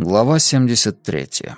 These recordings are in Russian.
Глава 73.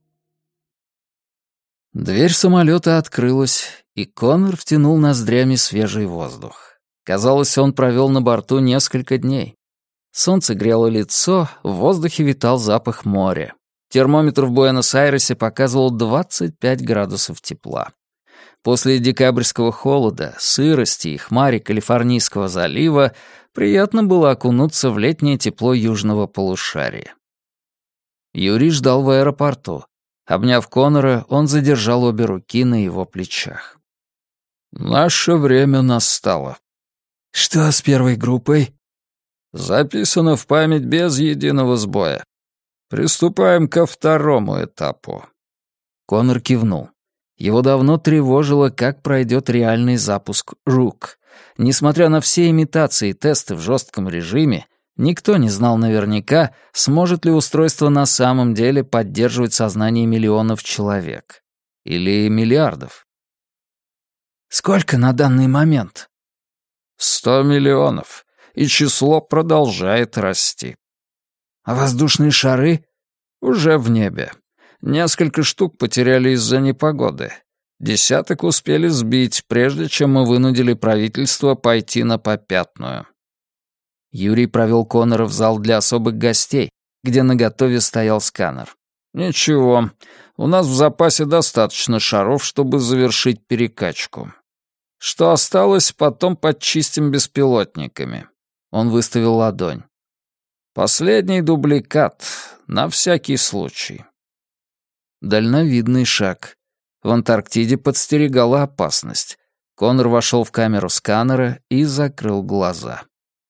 Дверь самолета открылась, и Коннор втянул ноздрями свежий воздух. Казалось, он провел на борту несколько дней. Солнце грело лицо, в воздухе витал запах моря. Термометр в Буэнос-Айресе показывал 25 градусов тепла. После декабрьского холода, сырости и хмари Калифорнийского залива приятно было окунуться в летнее тепло южного полушария. Юрий ждал в аэропорту. Обняв Коннора, он задержал обе руки на его плечах. «Наше время настало». «Что с первой группой?» «Записано в память без единого сбоя. Приступаем ко второму этапу». Коннор кивнул. Его давно тревожило, как пройдет реальный запуск «Рук». Несмотря на все имитации и тесты в жестком режиме, никто не знал наверняка, сможет ли устройство на самом деле поддерживать сознание миллионов человек. Или миллиардов. «Сколько на данный момент?» 100 миллионов, и число продолжает расти. «А воздушные шары?» «Уже в небе. Несколько штук потеряли из-за непогоды. Десяток успели сбить, прежде чем мы вынудили правительство пойти на попятную». Юрий провел Коннора в зал для особых гостей, где наготове стоял сканер. «Ничего, у нас в запасе достаточно шаров, чтобы завершить перекачку. Что осталось, потом подчистим беспилотниками». Он выставил ладонь. «Последний дубликат, на всякий случай». Дальновидный шаг. В Антарктиде подстерегала опасность. Коннор вошел в камеру сканера и закрыл глаза.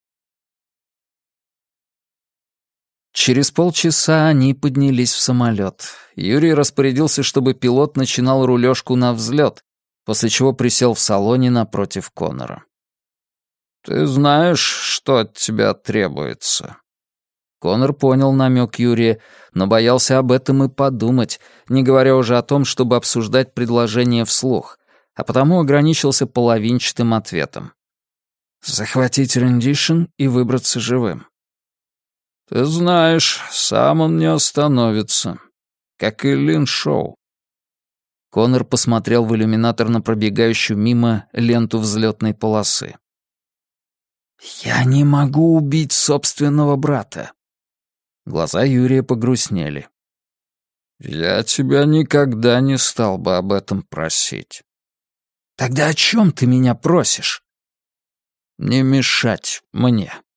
Через полчаса они поднялись в самолет. Юрий распорядился, чтобы пилот начинал рулежку на взлет, после чего присел в салоне напротив Коннора. «Ты знаешь, что от тебя требуется?» Коннор понял намек Юрия, но боялся об этом и подумать, не говоря уже о том, чтобы обсуждать предложение вслух, а потому ограничился половинчатым ответом. «Захватить рендишн и выбраться живым». «Ты знаешь, сам он не остановится, как и Лин Шоу». Коннор посмотрел в иллюминатор на пробегающую мимо ленту взлетной полосы. «Я не могу убить собственного брата». Глаза Юрия погрустнели. «Я тебя никогда не стал бы об этом просить». «Тогда о чем ты меня просишь?» «Не мешать мне».